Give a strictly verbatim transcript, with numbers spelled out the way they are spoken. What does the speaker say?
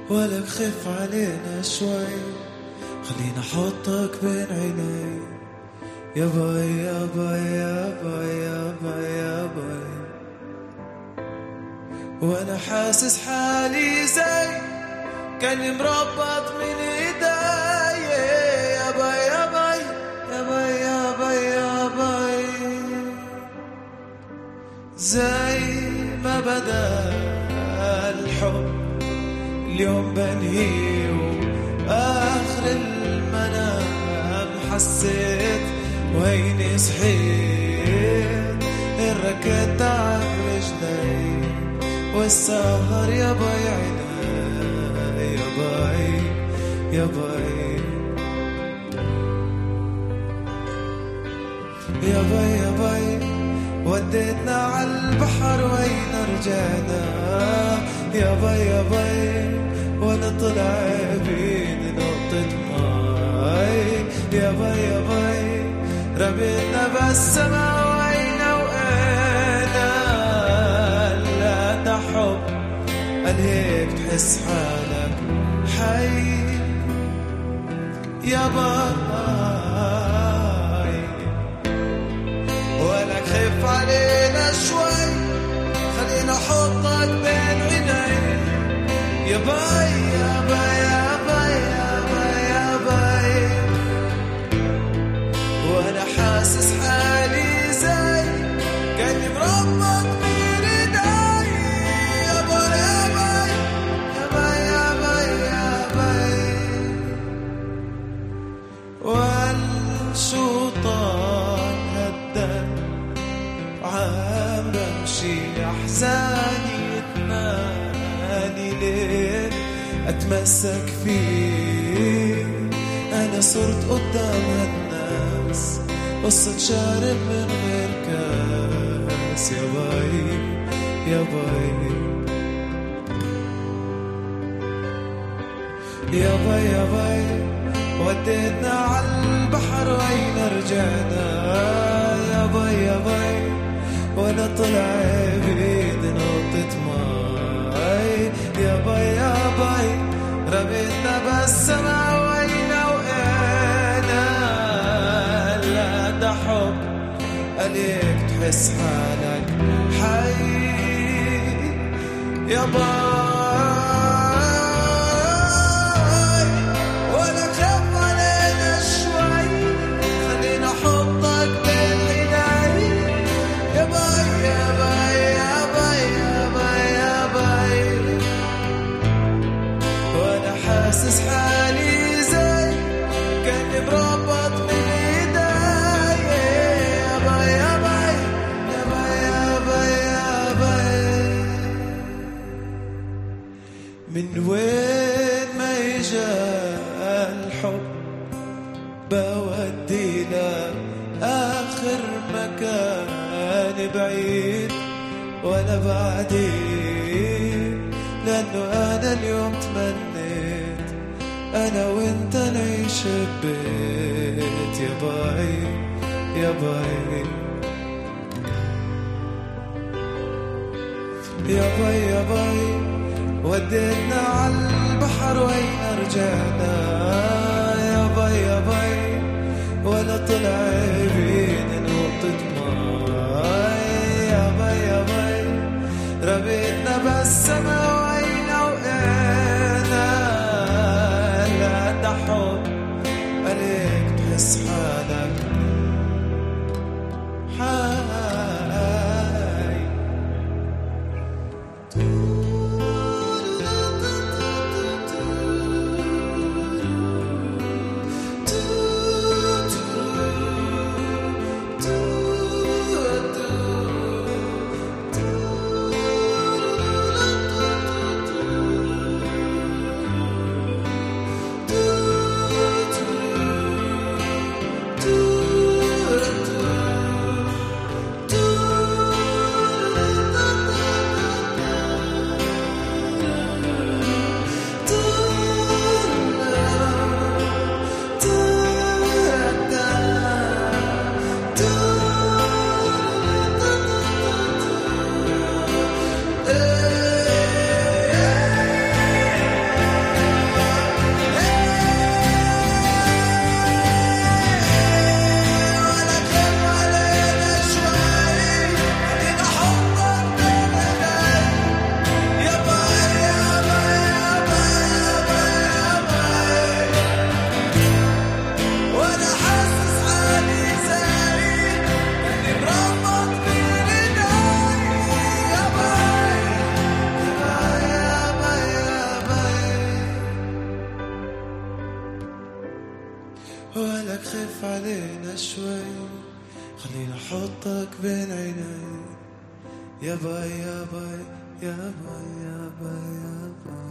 ولك خف علينا شوي، خلينا احطك بين عيني يا باي يا باي يا باي يا باي يا باي. وانا حاسس حالي زي كان مربط من ايدي يا باي يا باي يا باي يا باي يا باي. زي ما بدا الحب اليوم بنهيه، آخر المنام حسيت وهيني صحيت، الركض تعب رجلي والسهر يا باي عيني يا باي يا باي يا باي يا باي. وديتنا عالبحر وين رجعنا يا باي يا باي، وانا طلع بيد نقطة ماي يا باي يا باي. رميتنا بالسما وين وقينا، لا تحب قال هيك تحس حالك حي يا باي. ولك خف علينا شوي، خلينا احطك بين عيني يا باي يا باي يا باي يا باي يا باي. وانا حاسس حالي زي كاني مربط بين ايدي يا باي يا باي يا باي يا باي يا باي. والشوطان هدى عم بمشي احزاني يتماني ليه اتمسك فيه. انا صرت قدام هالناس قصة شارب من غير كاس يا باي يا باي يا باي يا باي. وديتنا عالبحر وين رجعنا يا باي يا باي، وانا طلع بيد نقطة ماي يا باي يا باي. رميتنا بالسما وين وقينا، لا ده حب عليك تحس حالك حي يا باي. حاسس حالي زي كان مربط من ايدي يا باي يا باي يا باي يا باي يا باي. من وين ما يجا الحب بودي لك آخر مكان بعيد ولا بعدين، لأنه أنا اليوم تمنيت أنا وإنت نعيش ببيت يا باي يا باي يا باي يا باي. وديتنا عالبحر وين رجعنا يا باي يا باي، ولا طلع بين نقطة ماي يا باي يا باي. رميتنا بالسما وين وقينا، لا تحب عليك تحس حالك حي. ولك خف علينا شوي خلينا احطك بين عيني يا باي يا باي يا باي يا باي يا باي